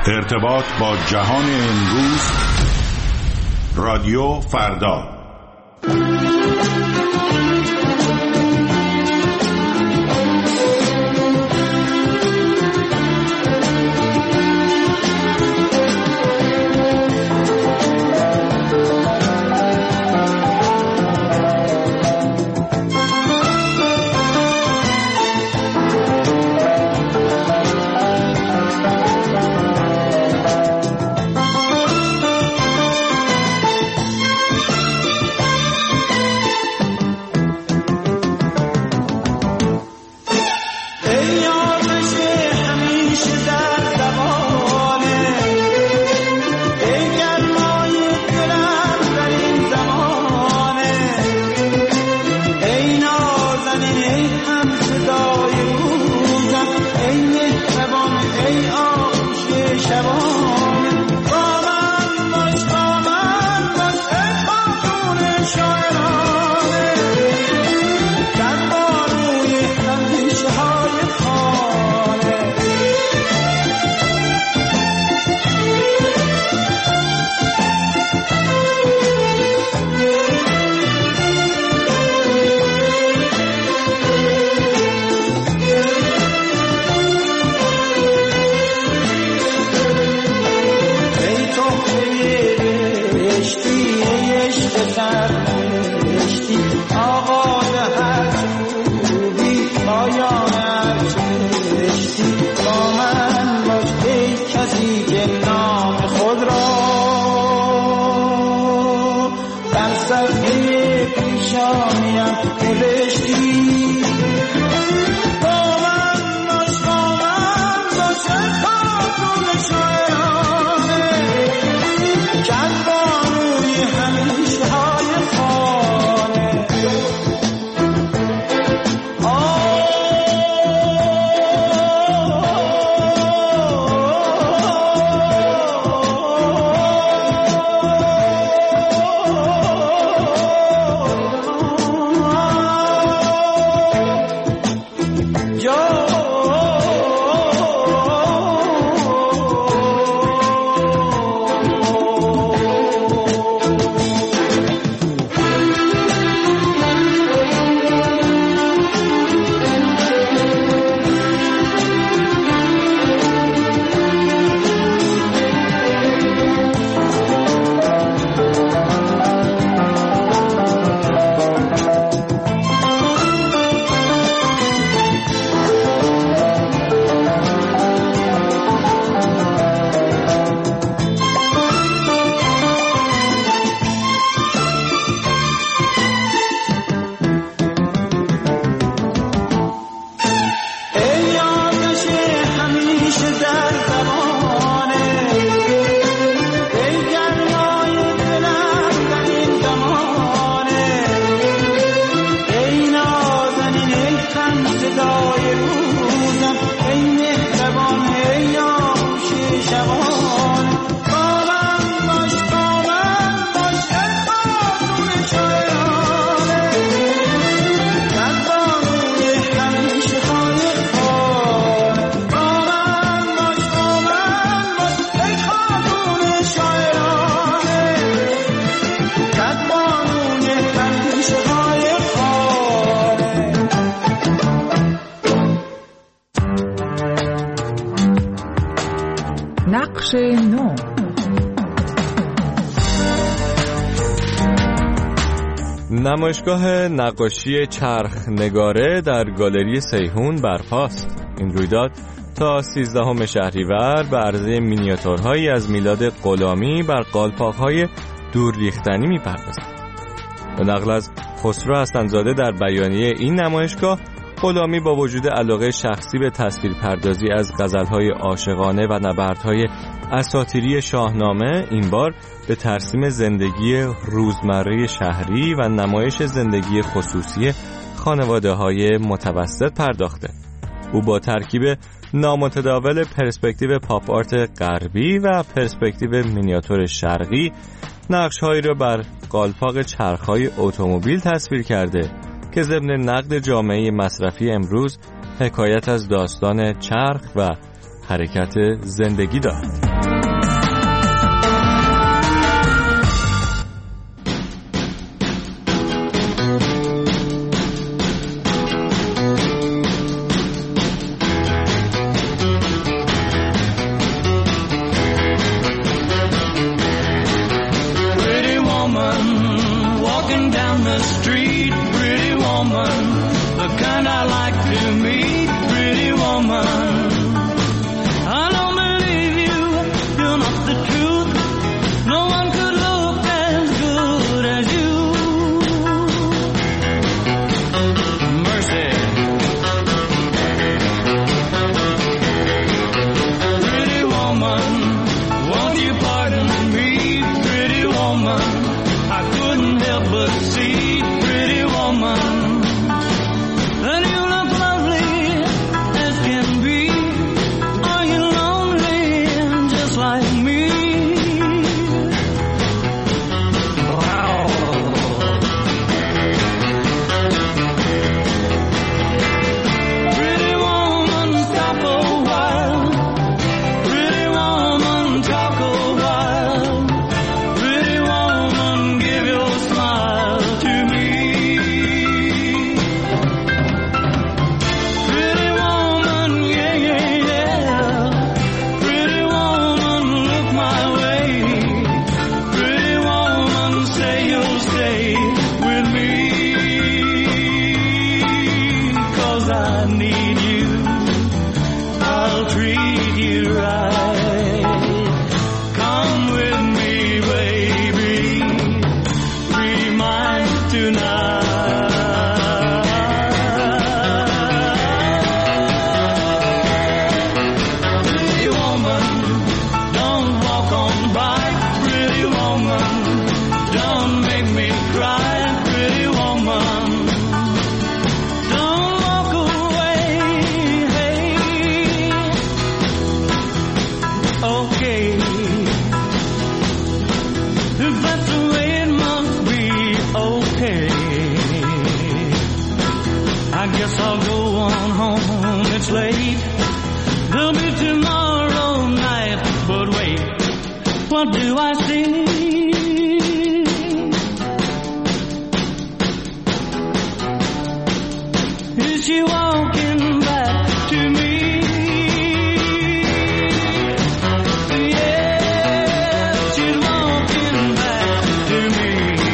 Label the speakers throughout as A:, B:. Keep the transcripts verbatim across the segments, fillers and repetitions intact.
A: ارتباط با جهان امروز، رادیو فردا.
B: نقش نو.
C: نمایشگاه نقاشی چرخ نگاره در گالری سیحون برپاست. این رویداد تا سیزدهم شهریور به عرضه مینیاتورهایی از میلاد غلامی بر قالپاق‌های دور ریختنی می‌پردازد. به نقل از خسرو حسن‌زاده در بیانیه این نمایشگاه، غلامی با وجود علاقه شخصی به تصویرپردازی از غزل‌های عاشقانه و نبردهای اساطیری شاهنامه، این بار به ترسیم زندگی روزمره شهری و نمایش زندگی خصوصی خانواده‌های متوسط پرداخته. او با ترکیب نامتداول پرسپکتیو پاپ آرت غربی و پرسپکتیو مینیاتور شرقی نقش‌هایی را بر قالپاق چرخ‌های اتومبیل تصویر کرده که ضمن نقد جامعه مصرفی امروز حکایت از داستان چرخ و حرکت زندگی دارد.
D: Guess I'll go on home, it's late. There'll be tomorrow night, but wait, what do I see? Is she walking back to me? Yeah, she's walking back to me.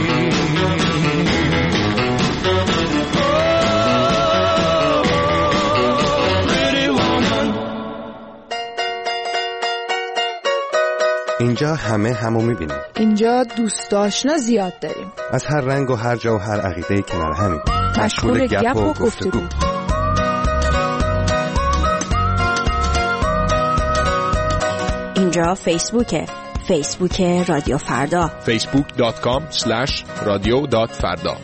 E: اینجا همه همو میبینیم.
B: اینجا دوست آشنا زیاد داریم.
E: از هر رنگ و هر جا و هر عقیده کنار همیم.
B: مشغول گپ و گفتگو.
F: اینجا فیسبوکه. فیسبوک رادیو فردا.
G: فیسبوک دات کام اسلش رادیو دات فردا.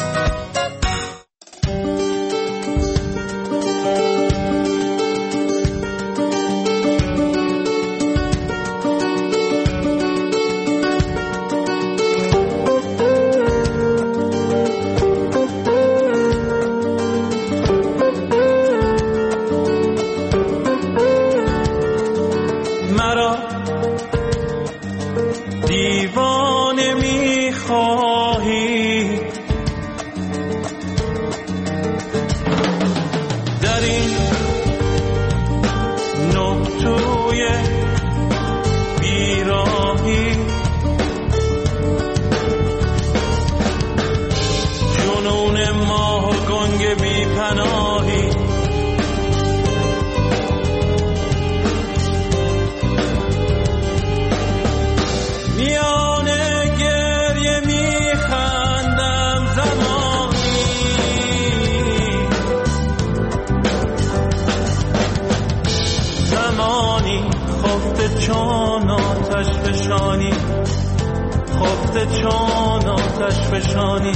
D: چون آتش فشانی، خفته چون آتش فشانی.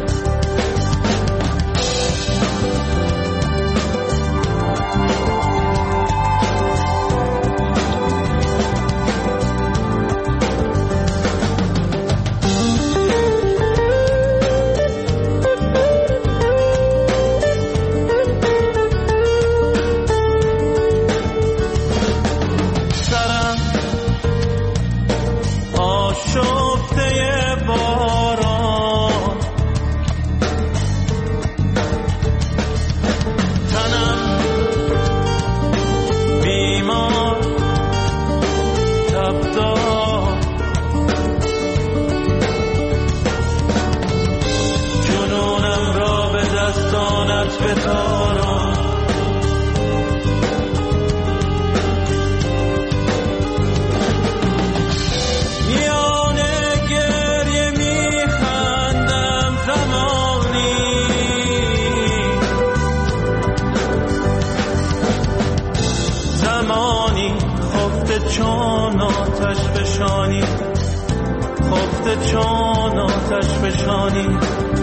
D: چون آتش فشانی، خفته چون آتش فشانی.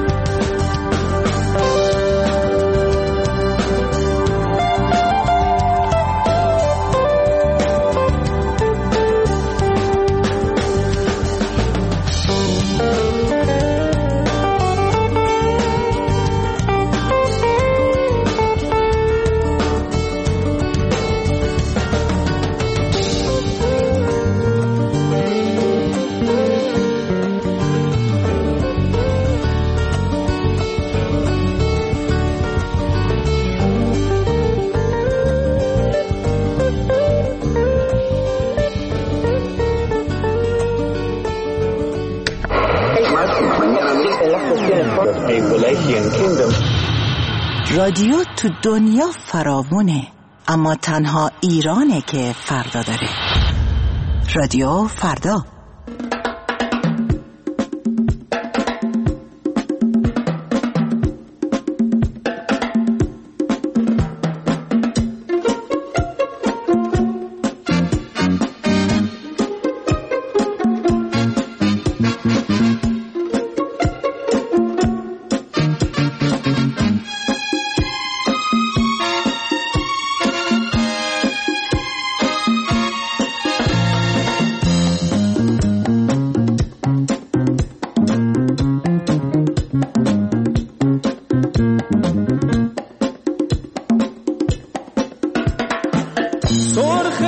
H: رادیو تو دنیا فراوونه، اما تنها ایرانه که فردا داره. رادیو فردا.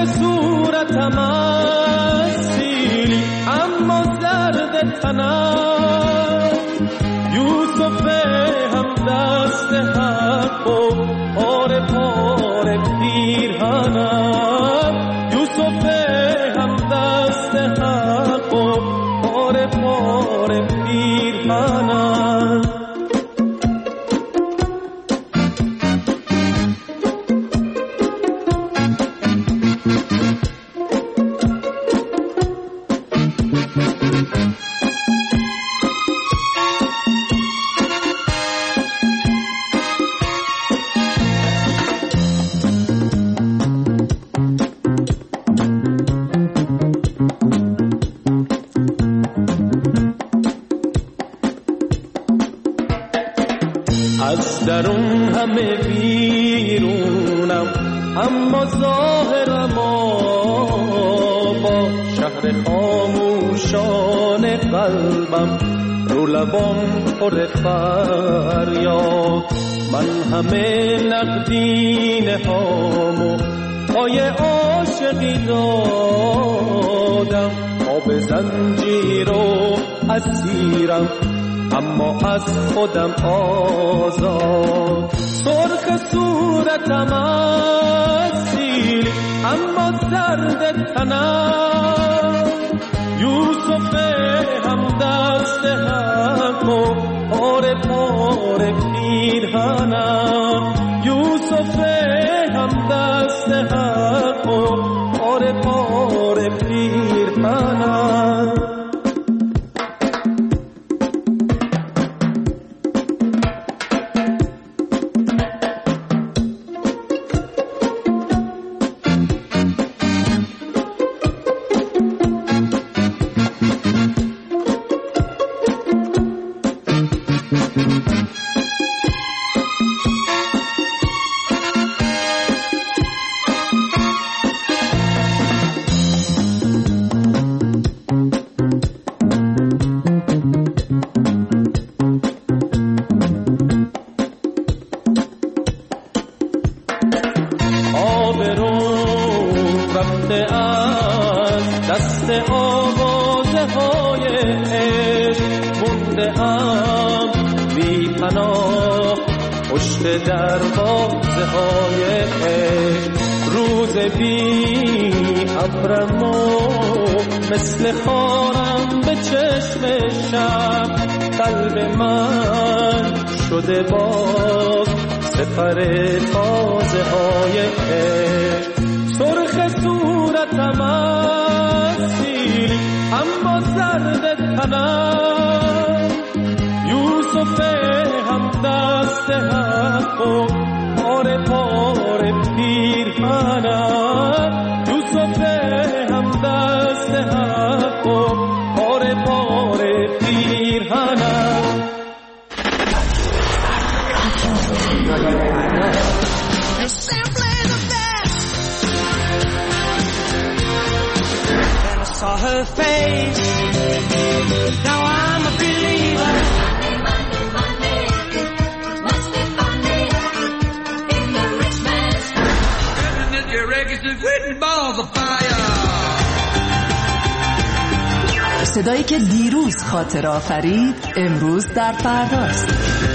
I: سرخ صورتم از سیلی اما زرد تنم یوسف هم دست حق و پاره پاره پیرهنم یوسف هم دست حق و پاره پاره پیرهنم از درون همه بیرونم اما ظاهرم با شهر خاموشان قلبم رو لبام پر فریاد من همه نقدینه هامو پای عاشقی دادم آب زنجیر و اسیرم اما از خودم آزاد سرخ صورتم از سیلی اما زرد تنم یوسف هم دست حق و پاره پاره پیرهنم یوسف هم دست حق و پاره پاره پیرهنم مثل خارم به چشم شب قلب من شده باز سپر تازه های عشق سرخ صورتم از سیلی اما زرد تنم یوسف هم دست حق و پاره پاره پیرهنم یوسف هم دست حق و پاره پاره پیرهنم Saw her face. Now I'm a believer. Money, money, money. Must be funny in the rich man's house. Burning at your records and written balls of fire.
H: صدایی که دیروز خاطر آفرید امروز در فرداست.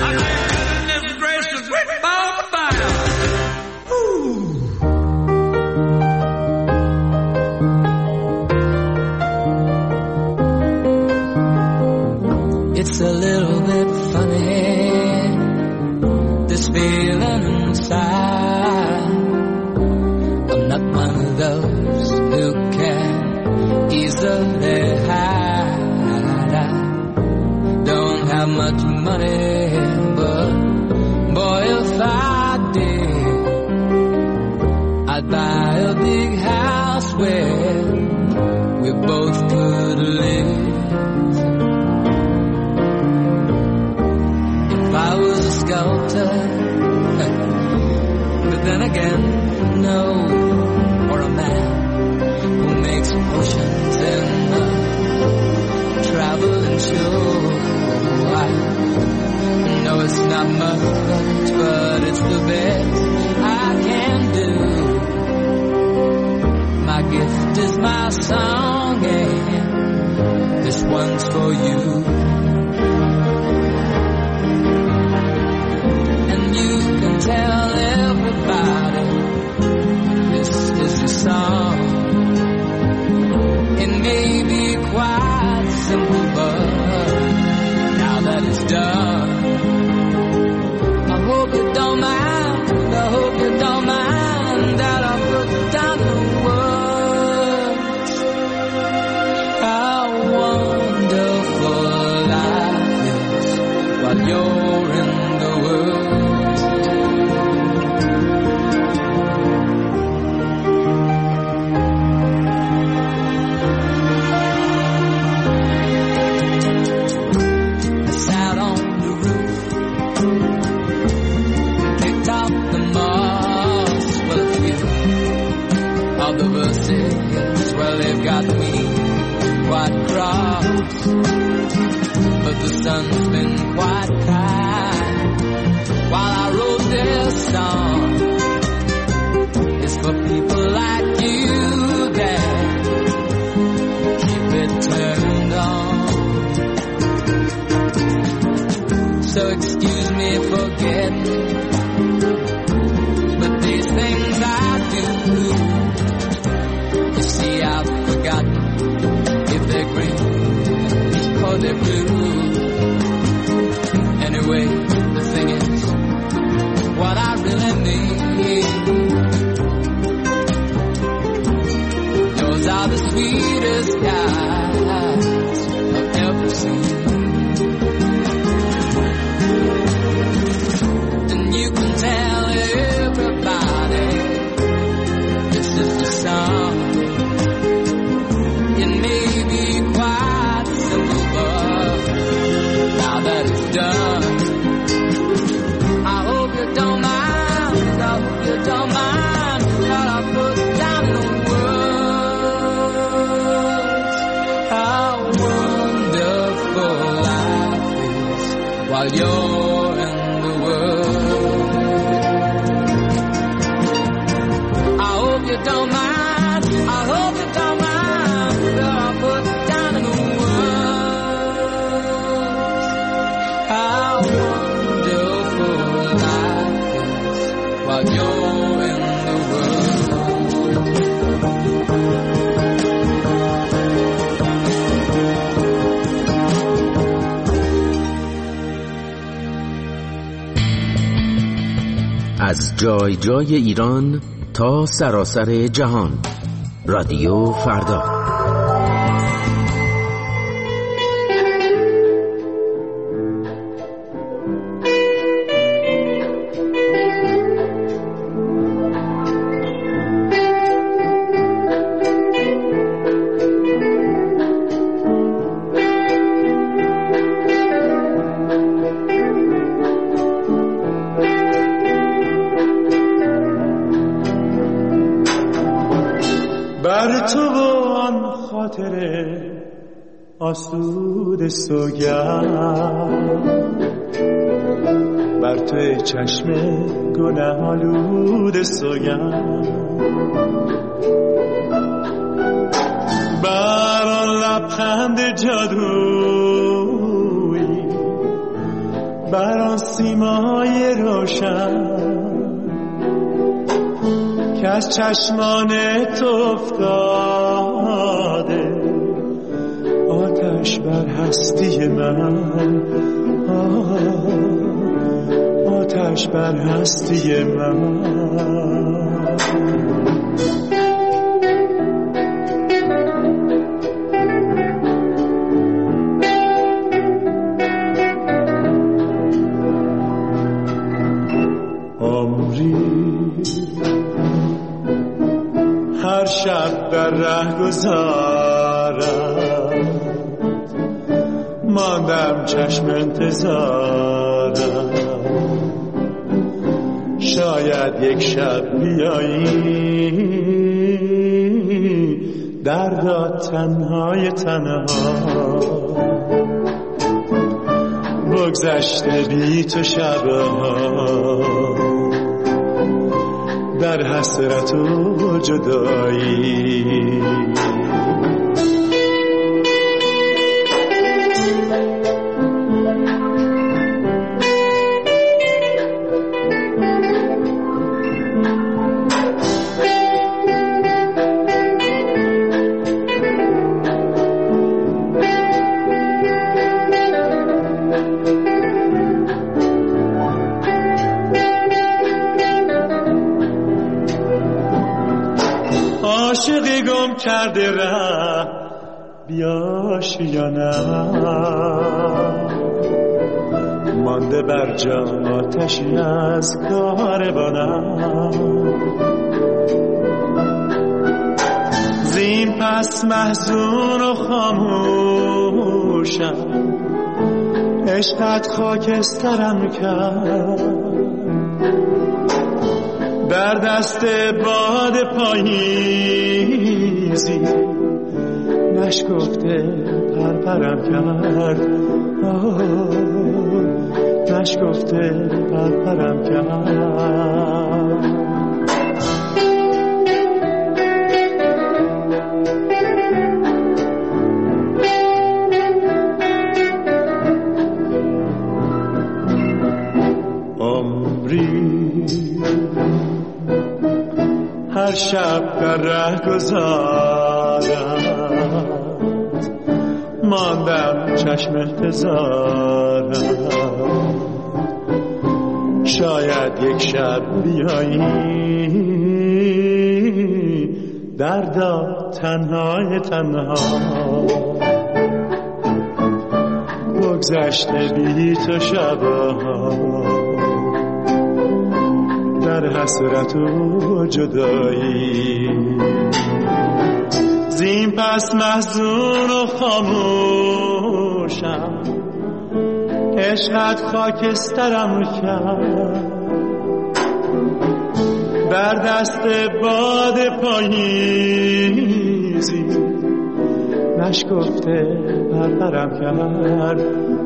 D: It's a little bit funny, this feeling inside. I'm not one of those who can easily hide. I don't have much money, but
I: is my song, and this one's for you. And you can tell everybody this is your song. It may be quite simple, but now that it's done, I hope you don't mind, I hope you don't mind that I put down the words. How wonderful life is while you're in the world. I sat on the roof, picked up the moss, well a few of the verses, well they've got me quite cross, but the sun's been quite kind while I wrote this song. It's for people like you that keep it turned on. So excuse me for getting, but these things I do, you see I've forgotten if they're green or they're blue. Anyway, the thing is, what I really need, yours are the sweetest eyes I've ever seen. And you can tell everybody this is the song. It may be quite simple, but now that it's done, I hope you don't mind, I hope you don't mind that I put down the words. How wonderful life is while you're in the world. I hope you don't mind, I hope you don't mind that I put down the words. How wonderful life is while you're in the world.
J: از جای جای ایران تا سراسر جهان، رادیو فردا.
K: بر تو و آن خاطر آسود سوگند، بر تو چشم گناه آلود سوگند، بر آن لبخند جادویی، بر آن سیمای روشن که از چشمان تو افتاده، آتش بر هستی من، آتش بر هستی من. هر شب در ره گذارم، ماندم چشم انتظارم، شاید یک شب بیایی دردا تنهای تنها، بگذشته بی تو شبها در حسرت و جدایی. کرده ره بیاشیانم، مانده بر جا آتشی از کاروانم. زین پس محزون و خاموشم، عشقت خاکسترم کرد. در دست باد پاییزی نشکفته پرپرم کرد، نشکفته پرپرم کرد. هر شب در ره گذارم، ماندم چشم انتظارم. شاید یک شب بیایی دردا تنهای تنها، بگذشته بی تو شبها در حسرت و جدایی. زین پس محزون و خاموشم، عشقت خاکسترم کرد. در دست باد پاییزی نشکفته پرپرم کرد،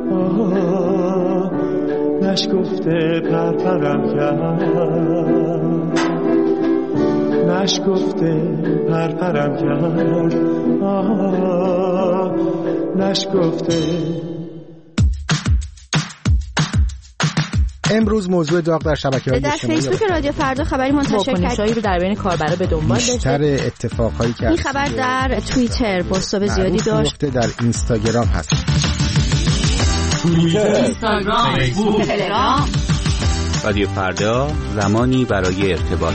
K: نشکفته پرپرم کرد، نشکفته پرپرم کرد، نشکفته.
L: امروز موضوع داغ در شبکه‌های
F: اجتماعی در فیسبوک رادیو فردا خبری منتشر کرد رو در بین کاربرا به دنبال داشته.
L: بیشتر اتفاقایی که
F: این خبر در توییتر پست‌های زیادی داشت،
L: در اینستاگرام هست.
M: توییتر، اینستاگرام، فیسبوک، تلگرام.
N: رادیو فردا، زمانی برای ارتباط.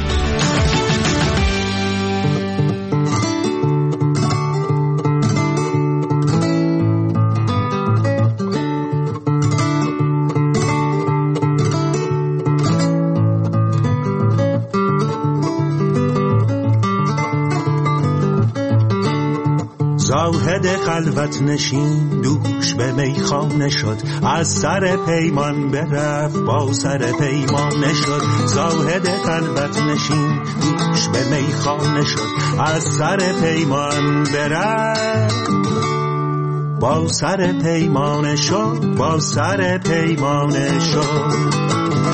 O: زاهد خلوت نشین دوش به میخانه شد، از سر پیمان برفت با سر پیمانه شد. زاهد خلوت نشین دوش به میخانه شد، از سر پیمان برفت با سر پیمانه شد، با سر پیمانه شد.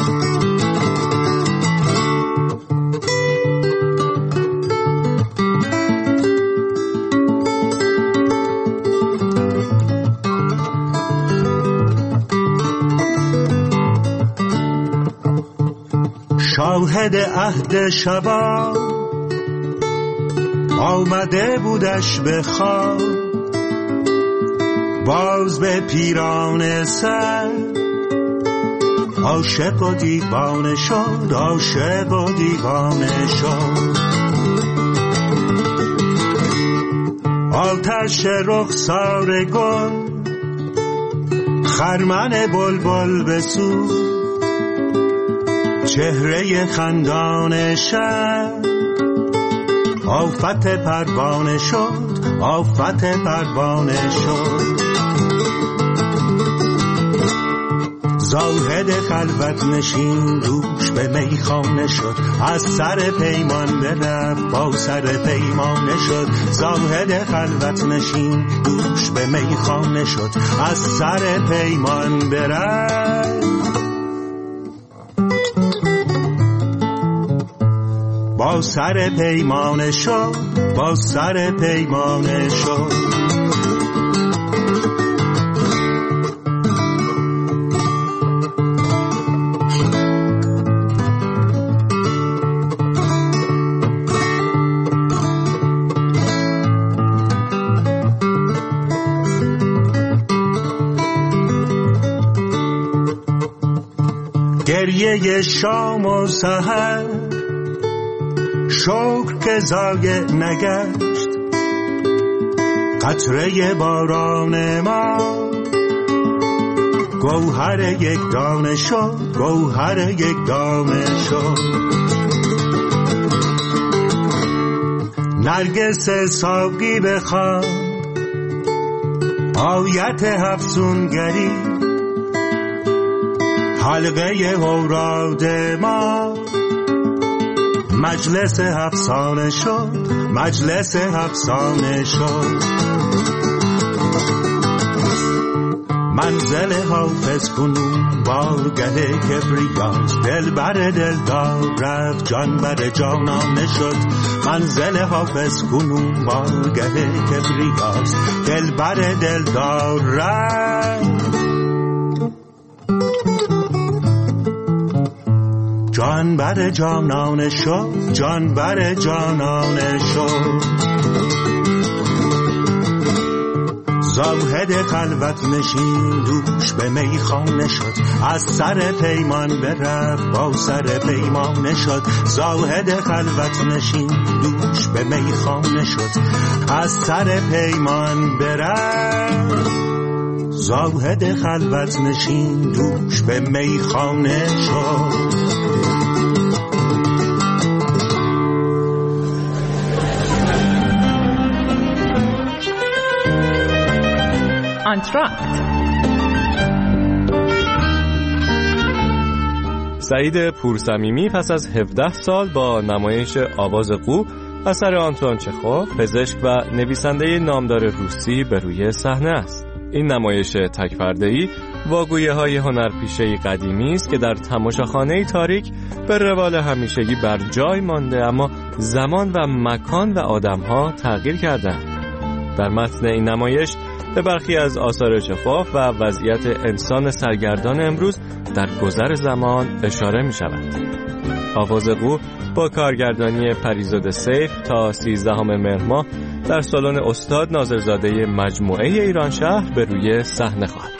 O: شاهد عهد شبا آمده بودش به خواب، باز به پیران سر عاشق و دیوانه شد، عاشق و دیوانه شد. آتش رخسار گل خرمن بلبل بسوز، چهره خندان شب آفت پروانه شد، آفت پروانه شد. زاهد خلوت نشین دوش به میخانه شد، از سر پیمان برفت با سر پیمانه شد. زاهد خلوت نشین دوش به میخانه شد، از سر پیمان برفت با سر پیمانه شد، با سر پیمانه شد. گریه شام و سحر شکر که ضایع نگشت، قطره باران ما گوهر یک دانه شد، گوهر یک دانه شد. نرگس ساقی بخوان آیت افسونگری، حلقه اوراد ما مجلس افسانه شد، مجلس افسانه شد. منزل حافظ کنون بارگه کبریاست، دل بر دل دار رفت جان بر جانانه شد. منزل حافظ کنون بارگه کبریاست، دل بر دل دار رفت جان بر جانانه شد، جان بر جانانه شد. زاهد خلوت نشین دوش به میخانه شد، از سر پیمان برفت با سر پیمانه شد. زاهد خلوت نشین دوش به میخانه شد، از سر پیمان برفت. زاهد خلوت نشین دوش به میخانه شد.
B: آنتراکت.
C: سعید پورصمیمی پس از هفده سال با نمایش آواز قو اثر آنتوان چخوف، پزشک و نویسنده نامدار روسی به روی صحنه است. این نمایش تک‌پرده‌ای واگویه‌های هنرپیشه‌ای قدیمی است که در تماشاخانه‌ای تاریک به روال همیشگی بر جای مانده، اما زمان و مکان و آدم‌ها تغییر کردند. در متن این نمایش به برخی از آثار چخوف و وضعیت انسان سرگردان امروز در گذر زمان اشاره می شود. آواز قو با کارگردانی پریزاد سیف تا سیزدهم مهر ماه در سالن استاد ناظرزاده مجموعه ایران شهر به روی صحنه خواهد.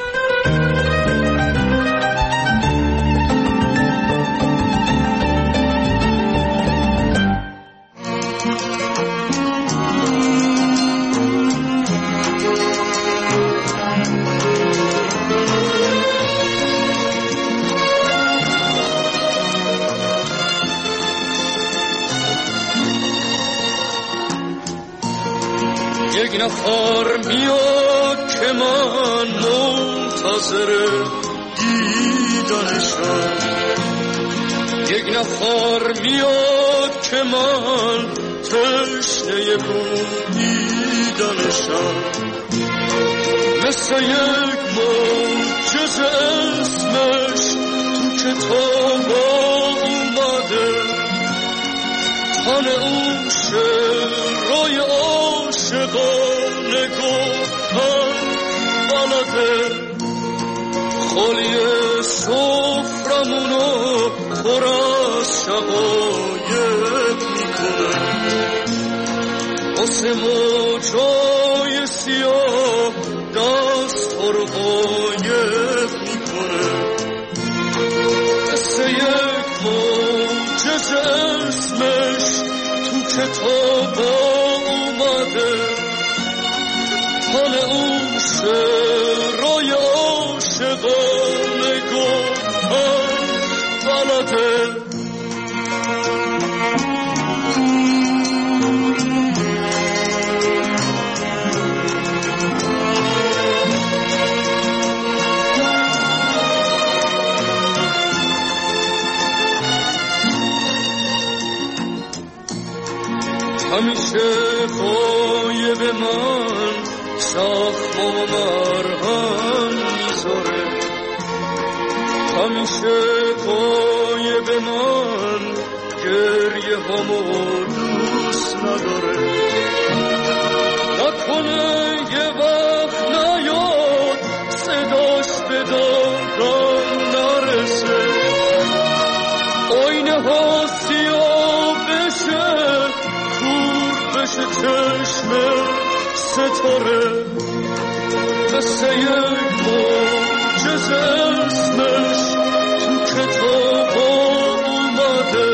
P: یک نفر میاد که من منتظر دیدنشم، یک نفر میاد که من تشنه بودیدنشم. مثل یک معجزه اسمش تو کتاب اومده، تن اون شعرهای عاشقانه گفتن بلده، خالی سفرمونو پر از شقایق میکنه، واسه موجای سیاه دست ها رو قایق میکنه. مثل یک معجزه اسمش تو کتاب اومده، حال اون شعرهای عاشقانه گفتن بلده. همیشه غایب من زخم و مرهم میذاره، همیشه غایب من گریه همو دوست نداره. نکنه یه وقت نیاد صداش به دادم نرسه، آینه ها سیاه بشه بشه چشم ستاره، مثل یک معجزه اسمش تو کتاب اومده،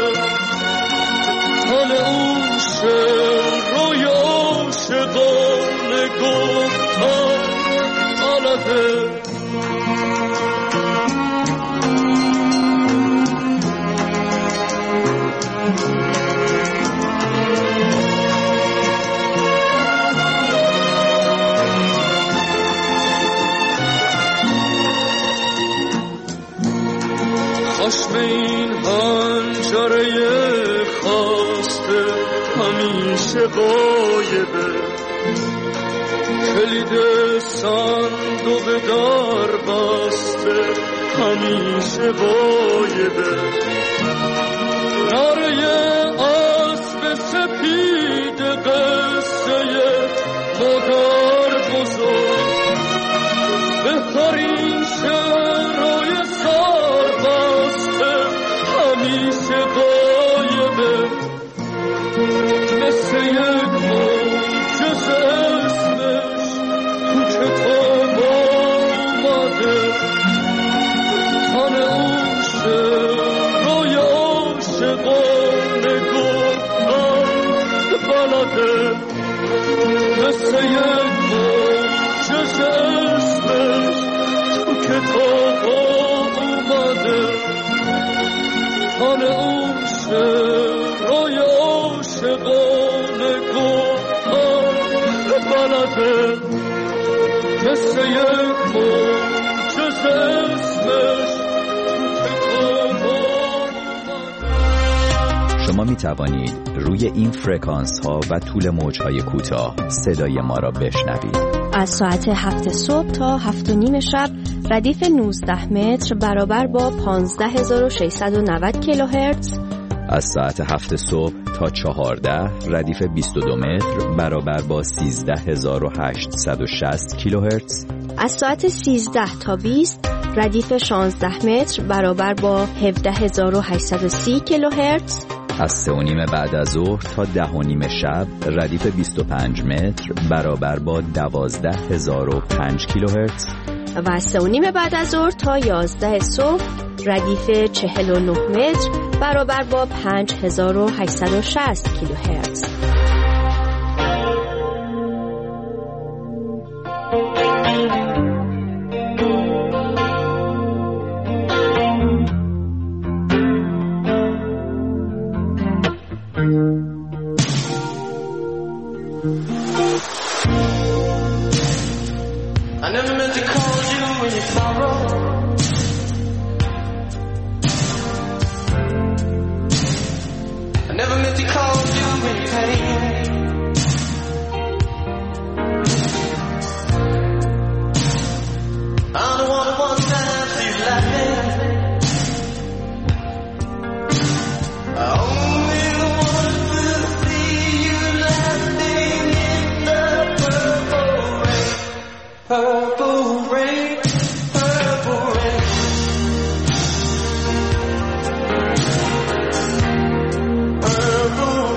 P: حال اون شعرهای عاشقانه گفت بلاده خشم این هنجره خواسته همیشه غایبه کلید صندوق در بسته همیشه غایبه ناره اسب سپید قصه مادر بزرگ بهترین شعرهای سر بسته همیشه غایبه مثل یک معجزه اسمش تو کتاب آمده تن اون شعرهای عاشقانه گفتن بلده مثل یک معجزه اسمش تو کتاب آمده تن اون شعرهای عاشقانه گفتن بلده مثل یک معجزه اسمش
Q: شما می توانید روی این فرکانس ها و طول موج های کوتاه صدای ما را بشنوید.
F: از ساعت هفت صبح تا هفت و نیم شب ردیف نوزده متر برابر با پانزده هزار و ششصد و نود کیلوهرتز.
Q: از ساعت هفت صبح تا چهارده ردیف بیست و دو متر برابر با سیزده هزار و هشتصد و شصت کیلوهرتز.
F: از ساعت سیزده تا بیست ردیف شانزده متر برابر با هفده هزار و هشتصد و سی کیلوهرتز.
Q: از سه و نیم بعد از ظهر تا ده و نیم شب ردیف بیست و پنج متر برابر با دوازده هزار و پنج کیلوهرتز.
F: و از سه و نیم بعد از ظهر تا یازده صبح ردیف چهل و نه متر برابر با پنج هزار و هشتصد و شصت کیلوهرتز.
I: I never meant to call you when you sorrow. I never meant to call you when you pain. I'm the one who wants to see you laughing. I only want to see you laughing in the purple rain. Purple rain, purple rain. Purple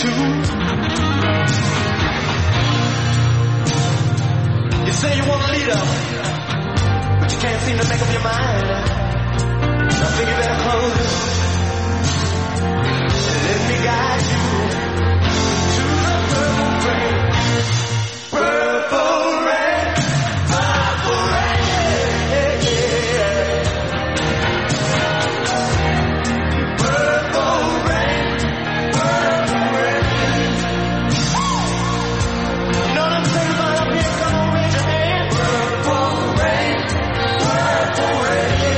I: too. You say you want a leader, but you can't seem to make up your mind. I think you better close it and let me guide you to the purple rain. Purple rain, purple rain, yeah, yeah. Purple rain, purple rain. You know what I'm saying about up here? Come on, raise your hand. Purple rain, purple rain.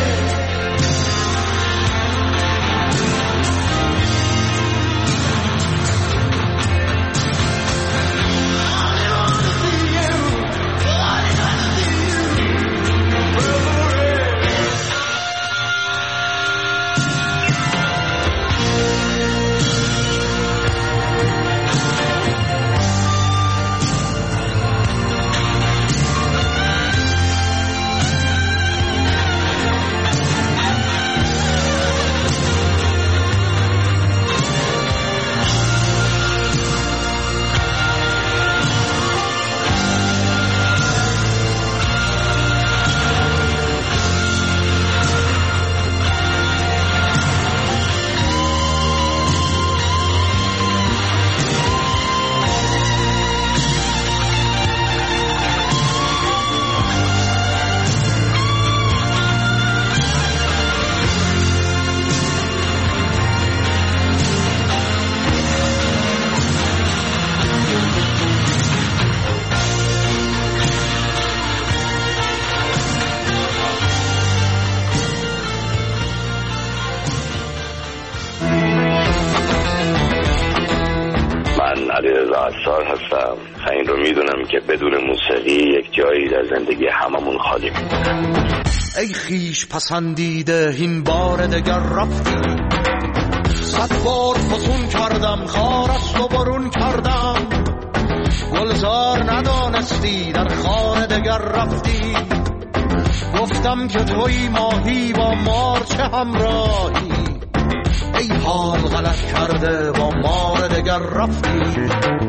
R: عطار هستم. این رو میدونم که بدون موسیقی یک جایی در زندگی هممون خالی میمونه.
I: ای خیش پسندیده این بار دگر رفتی، صد بار فسون کردم خارست و برون کردم، گلزار ندانستی در خانه دگر رفتی، گفتم که توی ماهی با مار چه همراهی، ای حال غلط کرده با مار دگر رفتی.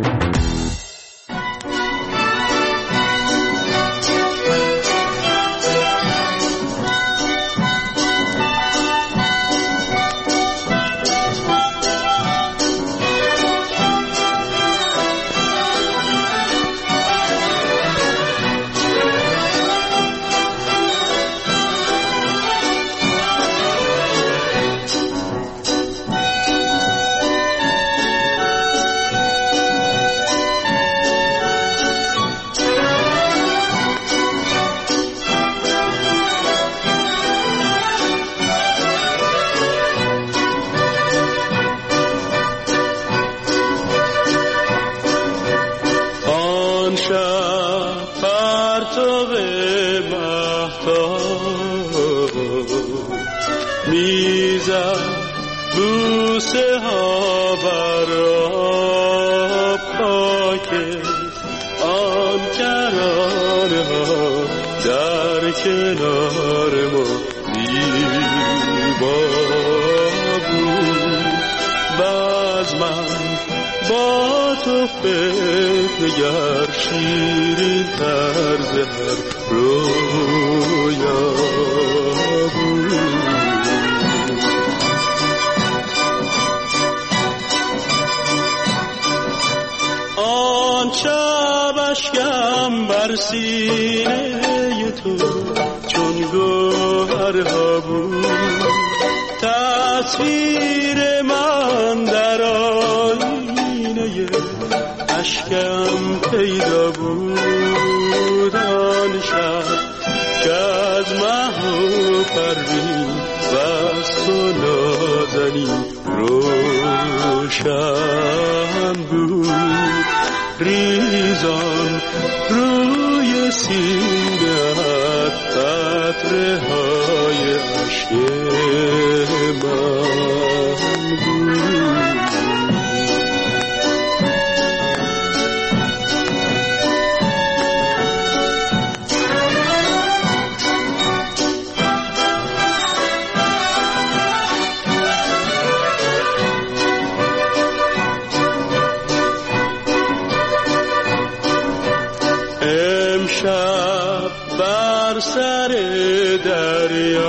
P: نگر شیرین طرز هر رویا بود. آن شب اشکم بر سینه تو چون گوهرها بود، تصویر من در آینه اشکم پیدا بود. آن شب که از مه و پروین و از تو نازنین روشن بود. ریزان روی سینه‌ات قطره های اشک من بود.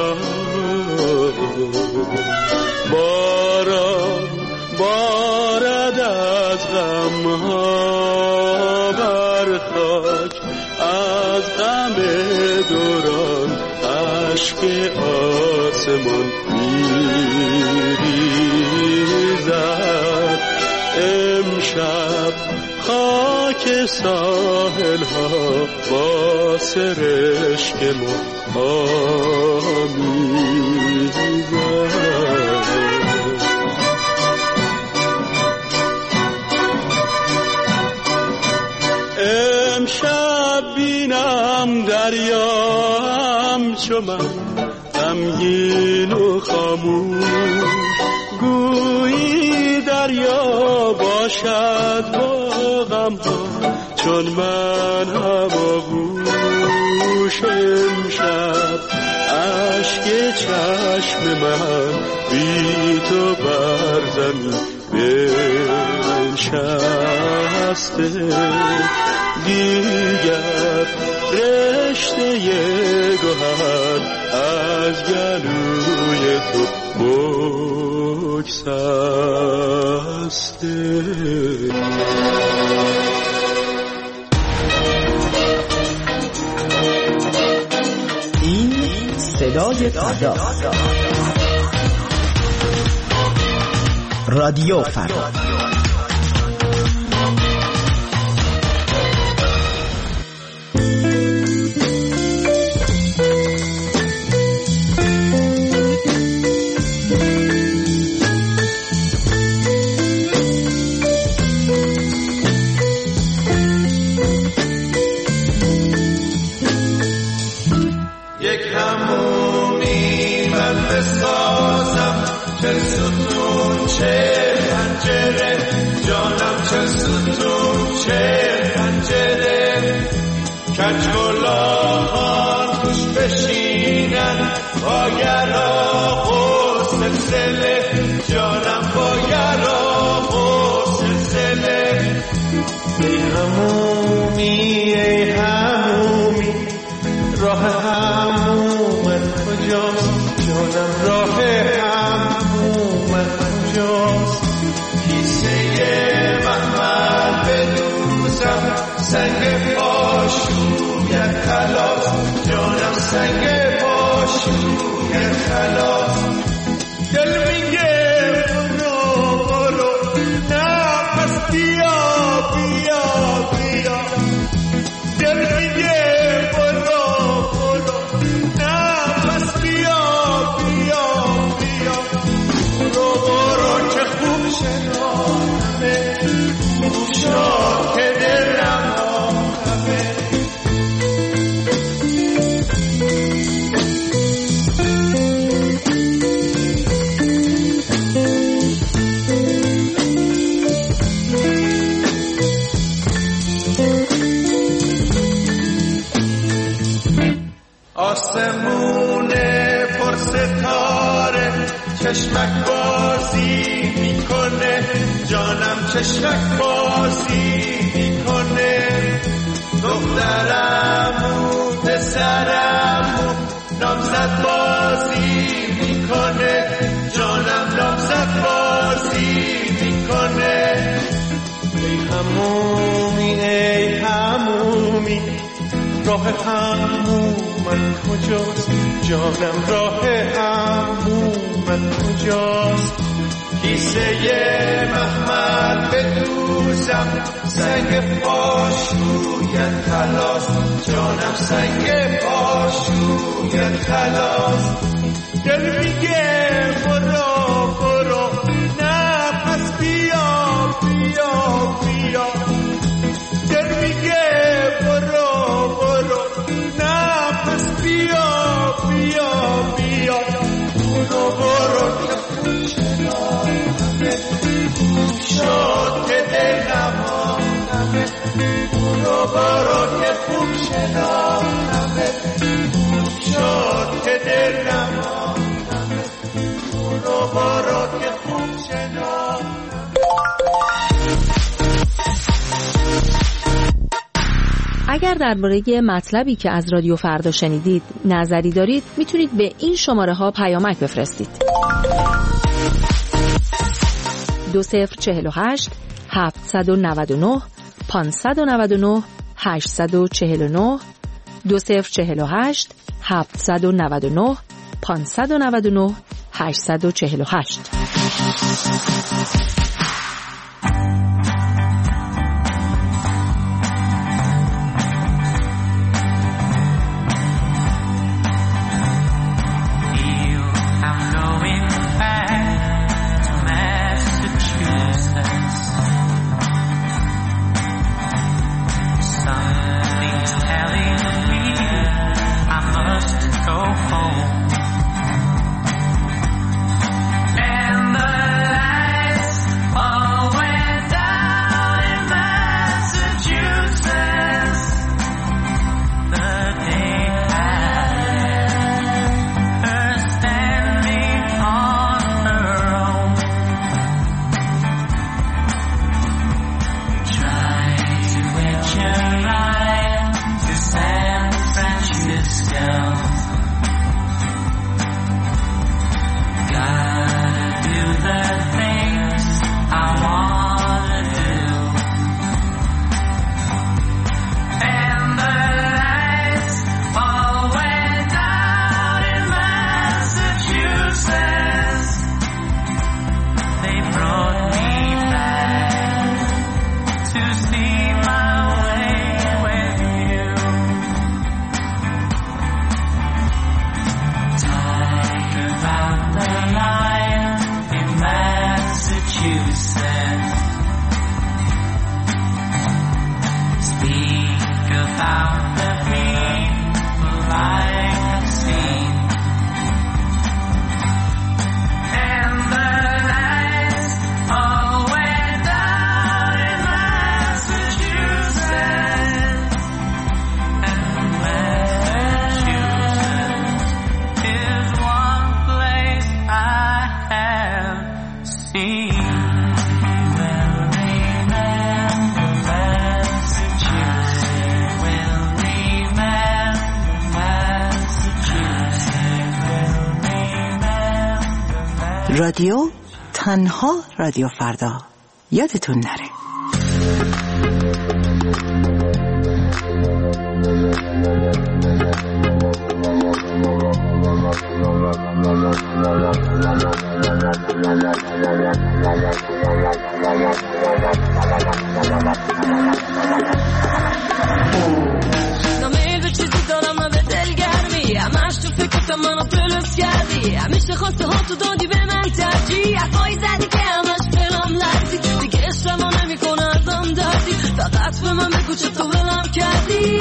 P: باران بارد از غمها بر خاک، از غم دوران اشک آسمان میریزد. امشب خاک ساحل ها با سرشک ما آمیزد. امشب بینم دریام چو من غمگین و خاموش، گویی دریا باشد با غمها چون من هماغوش. امشب اشک چشم من بی تو بر زمین بنشسته، دیگر رشته گوهر از گلوی تو بگسسته.
S: این صدای فردا، رادیو فردا.
I: کجولاهان توش بشینن با گراه و سلسله، جانم با گراه و سلسله. ای همومی ای همومی راه همومت کجاست؟ جانم راه همومت کجاست؟ کیسه محمل بدوزم سنگ پاشویت خلاص، جانم سنگ پاشویت خلاص. دل میگه برو برو نه پس بیا بیا بیا. دل میگه برو برو نه پس بیا بیا بیا. برو برو که خوب شنانمه، خوب شد که دلم آمه. آسمون پر ستاره چشمک بازی میکنه، جانم چشمک بازی میکنه. دخترمون پسرمون نامزد بازی میکنه، جانم نامزد بازی میکنه. ای همومی ای همومی راه همومت کجاست؟ جانم راه همومت کجاست؟ کیسه محمل بدوزم سنگ پاشویت خلاص، جانم سنگ پاشویت خلاص. دل میگه برو برو نه پس بیا بیا بیا. دل میگه برو برو نه پس بیا بیا بیا. برو برو که خوب شنانمه، خوب شد که دلم آمنمه. برو برو که خوب شنانمه، خوب شد که دلم
T: اگر درباره مطلبی که از رادیو فردا شنیدید نظری دارید میتونید به این شماره ها پیامک بفرستید. دو صفر چهل و هشت هفتصد و نود و نه پانصد و نود و نه هشتصد و چهل و نه دو صفر چهل و هشت هفتصد و نود و نه پانصد و نود و نه هشتصد و چهل و هشت.
H: رادیو تنها رادیو فردا، یادتون نره.
I: همیشه خواسته ها تو دادی به من ترجیح، حرفایی زدی که همش بلام لرزی، دیگه عشقمو نمیکنه ازم دردی، فقط به من بگو چطور ولم کردی،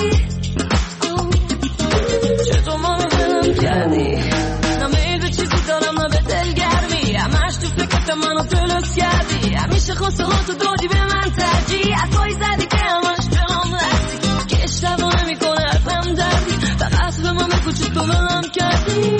I: چطور منو ولم کردی. نه میل به چیزی دارم نه به دلگرمی، همش تو فکرت منو درست کردی، همیشه خواسته ها تو دادی به من ترجیح، حرفایی زدی که همش بلام لرزی، دیگه عشقمو نمیکنه ازم دردی، فقط به من بگو چطور ولم کردی.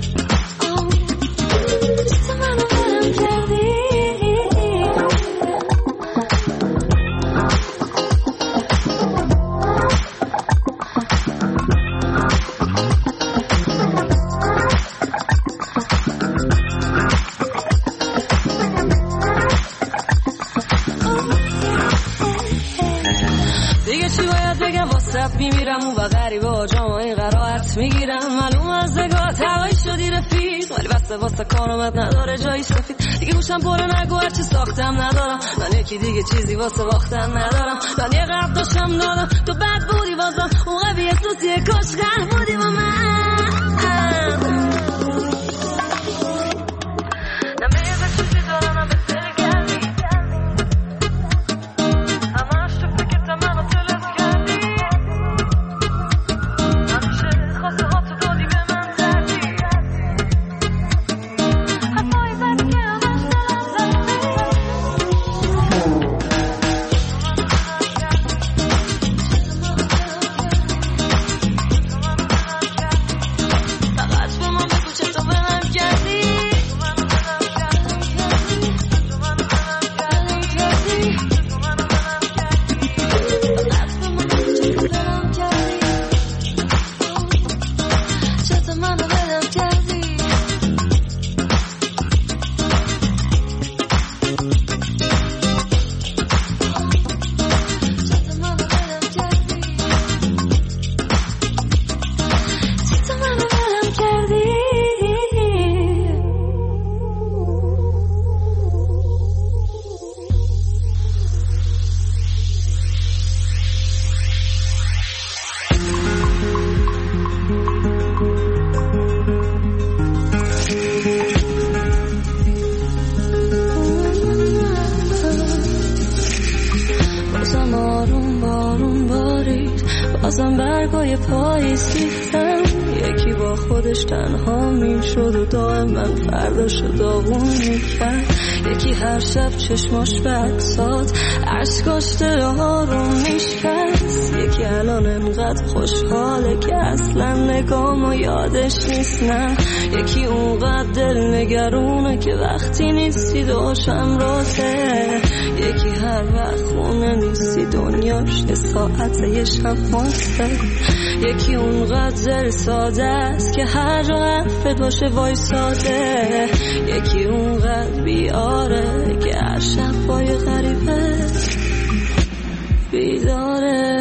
I: میمیرم اون و غریبه ها جامعه قرائت میگیرم، معلوم از نگاه هوایی شدی رفیق، ولی بسته واسه کارامت نداره جایی سفید، دیگه گوشم پره نگو هرچی ساختم ندارم، من یکی دیگه چیزی واسه باختن ندارم، من یه قرب داشتم دادم تو بد بودی بازم اون قبی احساسیه کاش غرب بودی با من.
U: روی پای سیختم. یکی با خودش تنها میشد و دائم من فرداشو داغون میکرد. یکی هر شب چشماش به عکسات عشقاش دلها رو میشکست. یکی الان انقدر خوشحاله که اصلا نگامو یادش نیست. نه یکی اونقدر دل نگرونه که وقتی نیستی دوشم راته. یکی هر وقت خونه نیستی دنیاش یه ساعته یه شب ماسته. یکی اونقدر دل ساده است که هر جا حرفت باشه وایساده. یکی اونقدر بیاره که هر شب با یه غریبه بیداره.